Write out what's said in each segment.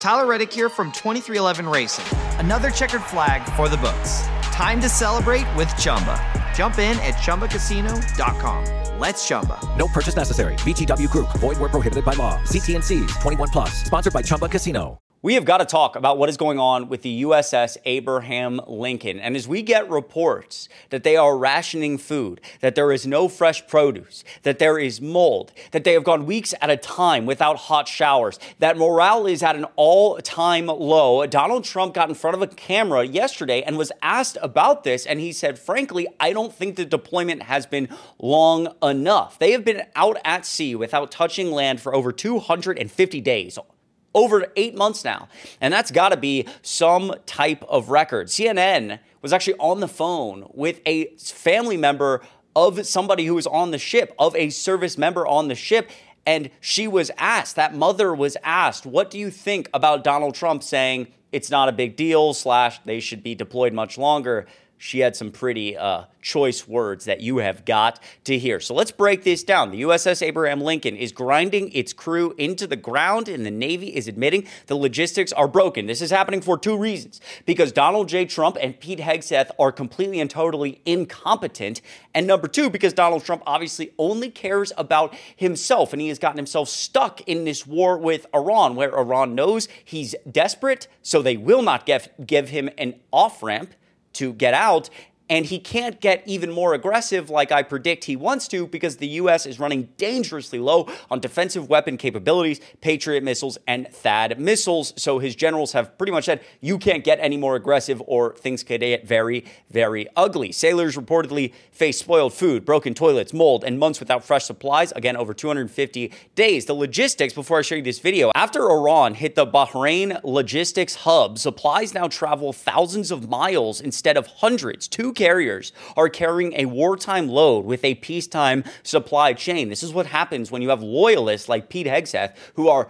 Tyler Reddick here from 2311 Racing. Another checkered flag for the books. Time to celebrate with Chumba. Jump in at ChumbaCasino.com. Let's Chumba. No purchase necessary. VGW Group. Void where prohibited by law. See T&Cs. 21 plus. Sponsored by Chumba Casino. We have got to talk about what is going on with the USS Abraham Lincoln. And as we get reports that they are rationing food, that there is no fresh produce, that there is mold, that they have gone weeks at a time without hot showers, that morale is at an all-time low. Donald Trump got in front of a camera yesterday and was asked about this. And he said, frankly, I don't think the deployment has been long enough. They have been out at sea without touching land for over 250 days. Over 8 months now. And that's got to be some type of record. CNN was actually on the phone with a family member of somebody who was on the ship, of a service member on the ship. And she was asked, that mother was asked, what do you think about Donald Trump saying it's not a big deal, / they should be deployed much longer? She had some pretty choice words that you have got to hear. So let's break this down. The USS Abraham Lincoln is grinding its crew into the ground, and the Navy is admitting the logistics are broken. This is happening for two reasons. Because Donald J. Trump and Pete Hegseth are completely and totally incompetent. And number two, because Donald Trump obviously only cares about himself, and he has gotten himself stuck in this war with Iran, where Iran knows he's desperate, so they will not give him an off-ramp to get out, and he can't get even more aggressive like I predict he wants to, because the U.S. is running dangerously low on defensive weapon capabilities, Patriot missiles, and THAAD missiles. So his generals have pretty much said, you can't get any more aggressive or things could get very, very ugly. Sailors reportedly face spoiled food, broken toilets, mold, and months without fresh supplies. Again, over 250 days. The logistics, before I show you this video, after Iran hit the Bahrain logistics hub, supplies now travel thousands of miles instead of hundreds. Two carriers are carrying a wartime load with a peacetime supply chain. This is what happens when you have loyalists like Pete Hegseth, who are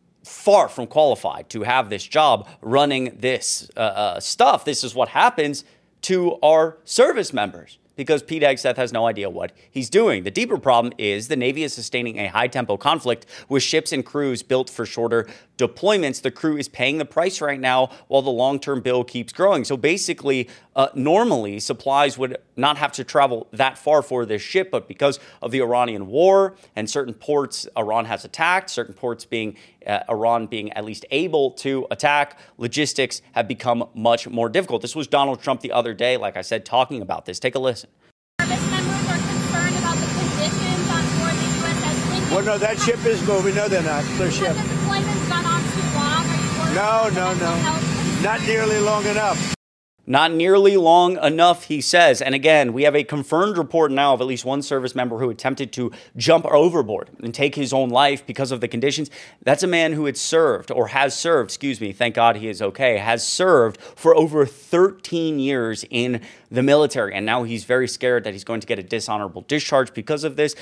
far from qualified to have this job running this stuff. This is what happens to our service members, because Pete Hegseth has no idea what he's doing. The deeper problem is the Navy is sustaining a high-tempo conflict with ships and crews built for shorter deployments. The crew is paying the price right now while the long-term bill keeps growing. So basically, normally supplies would not have to travel that far for this ship, but because of the Iranian war and certain ports Iran has attacked, certain ports being Iran being at least able to attack, logistics have become much more difficult. This was Donald Trump the other day, like I said, talking about this. Take a listen. Service members are concerned about the conditions on board the USS Lincoln. Well, no, that ship is moving. No, they're not. Their ship. Has the deployment's gone on too long? Are you worried No. Not nearly long enough. Not nearly long enough, he says. And again, we have a confirmed report now of at least one service member who attempted to jump overboard and take his own life because of the conditions. That's a man who had served, or has served, thank God he is okay, has served for over 13 years in the military. And now he's very scared that he's going to get a dishonorable discharge because of this.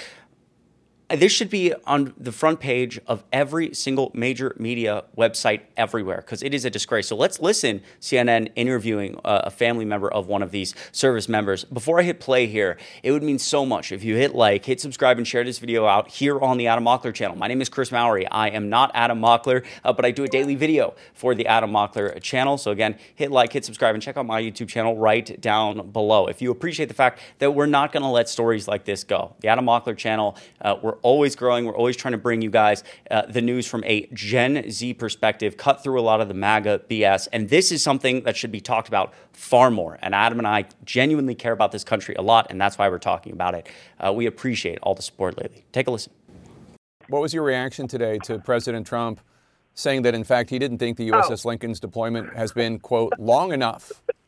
This should be on the front page of every single major media website everywhere, because it is a disgrace. So let's listen, CNN interviewing a family member of one of these service members. Before I hit play here, it would mean so much if you hit like, hit subscribe, and share this video out here on the Adam Mockler channel. My name is Chris Mowry. I am not Adam Mockler, but I do a daily video for the Adam Mockler channel. So again, hit like, hit subscribe, and check out my YouTube channel right down below. If you appreciate the fact that we're not going to let stories like this go. The Adam Mockler channel, we're always growing. We're always trying to bring you guys the news from a Gen Z perspective, cut through a lot of the MAGA BS. And this is something that should be talked about far more. And Adam and I genuinely care about this country a lot, and that's why we're talking about it. We appreciate all the support lately. Take a listen. What was your reaction today to President Trump saying that, in fact, he didn't think the USS Lincoln's deployment has been, quote, long enough?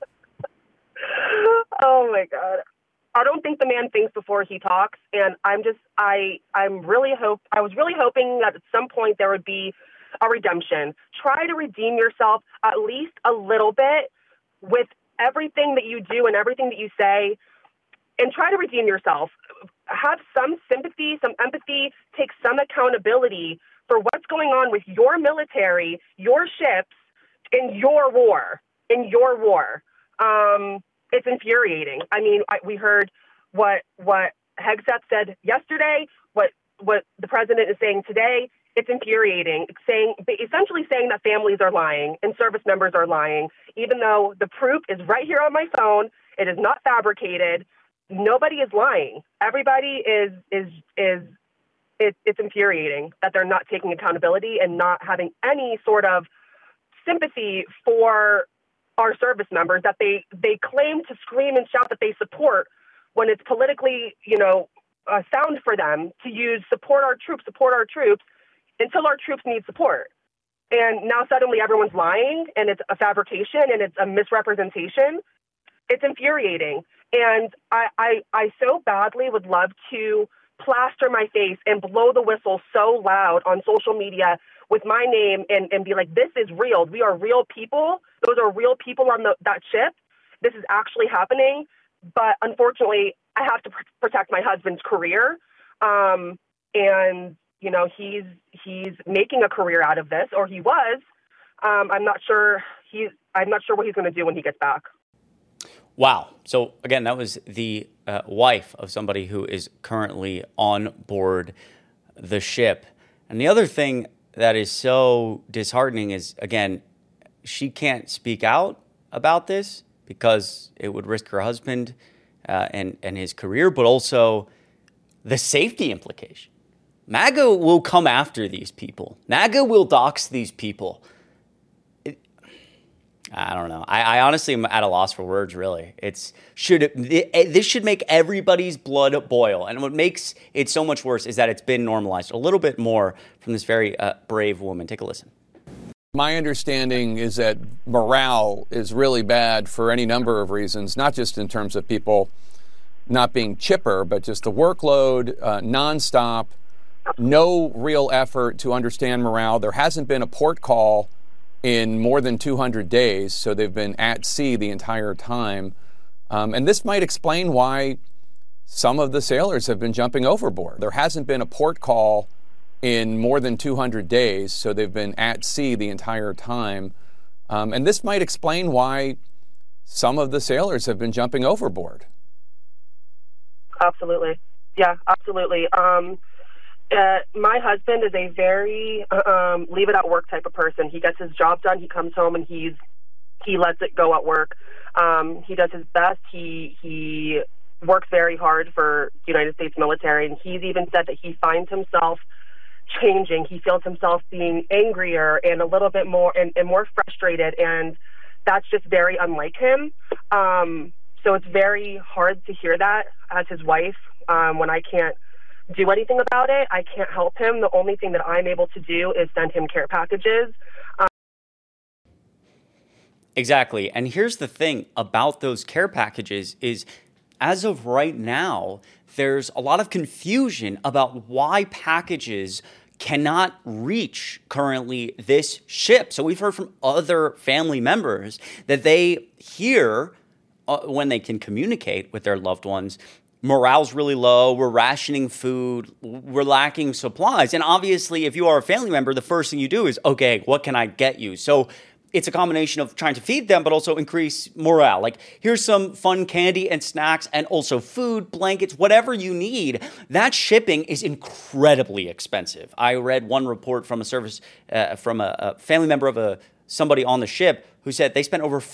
Oh, my God. I don't think the man thinks before he talks, and I was really hoping that at some point there would be a redemption. Try to redeem yourself at least a little bit with everything that you do and everything that you say, and try to redeem yourself. Have some sympathy, some empathy, take some accountability for what's going on with your military, your ships, in your war. It's infuriating. I mean, we heard what Hegseth said yesterday, what the president is saying today. It's infuriating, essentially saying that families are lying and service members are lying, even though the proof is right here on my phone. It is not fabricated. Nobody is lying. Everybody it's infuriating that they're not taking accountability and not having any sort of sympathy for our service members that they claim to scream and shout that they support when it's politically, sound for them to use support our troops until our troops need support. And now suddenly everyone's lying and it's a fabrication and it's a misrepresentation. It's infuriating. And I so badly would love to plaster my face and blow the whistle so loud on social media with my name and be like, this is real. We are real people. Those are real people on that ship. This is actually happening. But unfortunately, I have to protect my husband's career. And, he's making a career out of this, or he was. I'm not sure what he's going to do when he gets back. Wow. So again, that was the wife of somebody who is currently on board the ship. And the other thing that is so disheartening is, again, she can't speak out about this because it would risk her husband and his career, but also the safety implication. MAGA will come after these people. MAGA will dox these people. I don't know. I honestly am at a loss for words, really. This should make everybody's blood boil. And what makes it so much worse is that it's been normalized a little bit more from this very brave woman. Take a listen. My understanding is that morale is really bad for any number of reasons, not just in terms of people not being chipper, but just the workload, nonstop, no real effort to understand morale. There hasn't been a port call in more than 200 days, so they've been at sea the entire time. And this might explain why some of the sailors have been jumping overboard. There hasn't been a port call in more than 200 days, so they've been at sea the entire time. And this might explain why some of the sailors have been jumping overboard. Absolutely. Yeah, absolutely. My husband is a very leave it at work type of person. He gets his job done. He comes home and he lets it go at work. He does his best. He works very hard for the United States military, and he's even said that he finds himself changing. He feels himself being angrier and a little bit more and more frustrated, and that's just very unlike him. So it's very hard to hear that as his wife when I can't do anything about it. I can't help him. The only thing that I'm able to do is send him care packages. Exactly. And here's the thing about those care packages is, as of right now, there's a lot of confusion about why packages cannot reach currently this ship. So we've heard from other family members that they hear when they can communicate with their loved ones, morale's really low, we're rationing food, we're lacking supplies. And obviously, if you are a family member, the first thing you do is, okay, what can I get you? So it's a combination of trying to feed them, but also increase morale. Like, here's some fun candy and snacks and also food, blankets, whatever you need. That shipping is incredibly expensive. I read one report from from a family member of somebody on the ship who said they spent over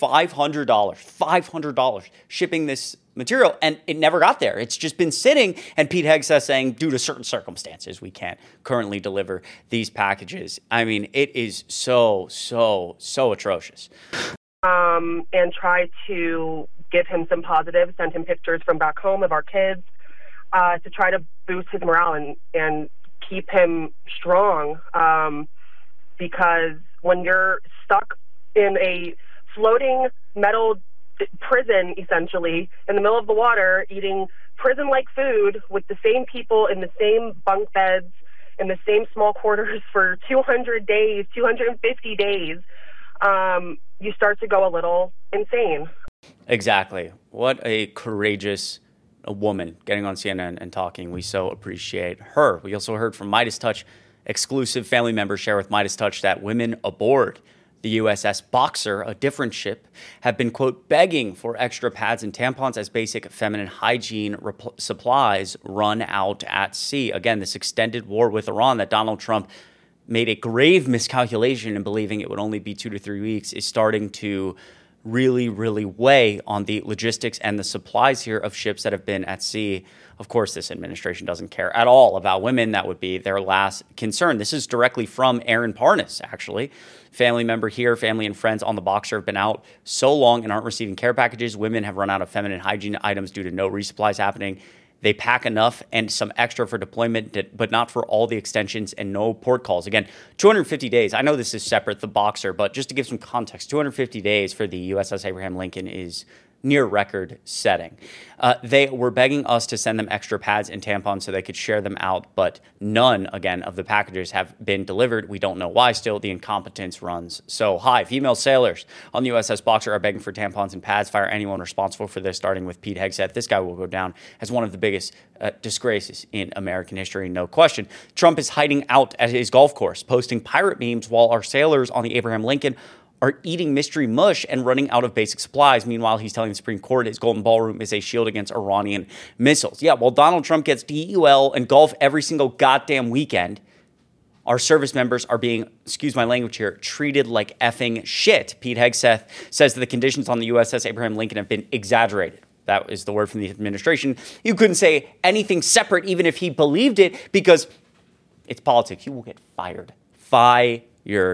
$500 shipping this material, and it never got there. It's just been sitting, and Pete Hegseth saying, due to certain circumstances, we can't currently deliver these packages. I mean, it is so atrocious. And try to give him some positives, send him pictures from back home of our kids, to try to boost his morale and keep him strong. Because when you're stuck in a floating metal prison, essentially, in the middle of the water, eating prison-like food with the same people in the same bunk beds, in the same small quarters for 200 days, 250 days, you start to go a little insane. Exactly. What a courageous woman getting on CNN and talking. We so appreciate her. We also heard from Midas Touch exclusive family members share with Midas Touch that women aboard the USS Boxer, a different ship, have been, quote, begging for extra pads and tampons as basic feminine hygiene supplies run out at sea. Again, this extended war with Iran that Donald Trump made a grave miscalculation in believing it would only be 2 to 3 weeks is starting to really, really weigh on the logistics and the supplies here of ships that have been at sea. Of course, this administration doesn't care at all about women. That would be their last concern. This is directly from Aaron Parnas, actually. Family member here, family and friends on the Boxer have been out so long and aren't receiving care packages. Women have run out of feminine hygiene items due to no resupplies happening. They pack enough and some extra for deployment, but not for all the extensions and no port calls. Again, 250 days. I know this is separate, the Boxer, but just to give some context, 250 days for the USS Abraham Lincoln is near record setting. They were begging us to send them extra pads and tampons so they could share them out, but none, again, of the packages have been delivered. We don't know why still. The incompetence runs so high. Female sailors on the USS Boxer are begging for tampons and pads. Fire anyone responsible for this, starting with Pete Hegseth. This guy will go down as one of the biggest disgraces in American history, no question. Trump is hiding out at his golf course, posting pirate memes while our sailors on the Abraham Lincoln are eating mystery mush and running out of basic supplies. Meanwhile, he's telling the Supreme Court his Golden Ballroom is a shield against Iranian missiles. Yeah, while Donald Trump gets DUL and golf every single goddamn weekend, our service members are being, excuse my language here, treated like effing shit. Pete Hegseth says that the conditions on the USS Abraham Lincoln have been exaggerated. That is the word from the administration. You couldn't say anything separate even if he believed it, because it's politics. You will get fired. Fired.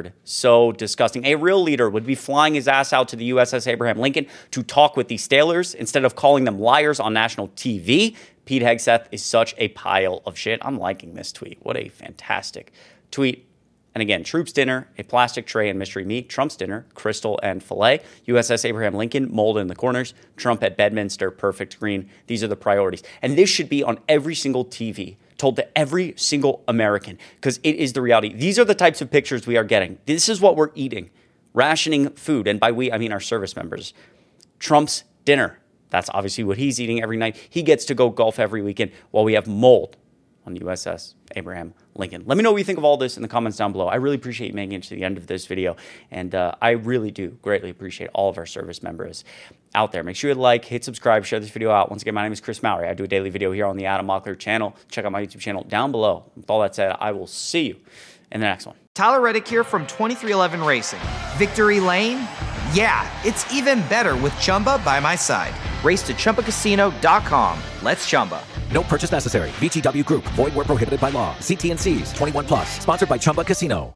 So disgusting. A real leader would be flying his ass out to the USS Abraham Lincoln to talk with these sailors instead of calling them liars on national TV. Pete Hegseth is such a pile of shit. I'm liking this tweet. What a fantastic tweet. And again, troops dinner, a plastic tray and mystery meat. Trump's dinner, crystal and filet. USS Abraham Lincoln, mold in the corners. Trump at Bedminster, perfect green. These are the priorities. And this should be on every single TV, told to every single American, because it is the reality. These are the types of pictures we are getting. This is what we're eating. Rationing food. And by we, I mean our service members. Trump's dinner. That's obviously what he's eating every night. He gets to go golf every weekend while we have mold on the USS Abraham Lincoln. Let me know what you think of all this in the comments down below. I really appreciate you making it to the end of this video. And I really do greatly appreciate all of our service members out there. Make sure you like, hit subscribe, share this video out. Once again, my name is Chris Mowry. I do a daily video here on the Adam Mockler channel. Check out my YouTube channel down below. With all that said, I will see you in the next one. Tyler Reddick here from 2311 Racing. Victory Lane? Yeah, it's even better with Chumba by my side. Race to ChumbaCasino.com. Let's Chumba. No purchase necessary. VGW Group. Void where prohibited by law. See T&Cs. 21+. Sponsored by Chumba Casino.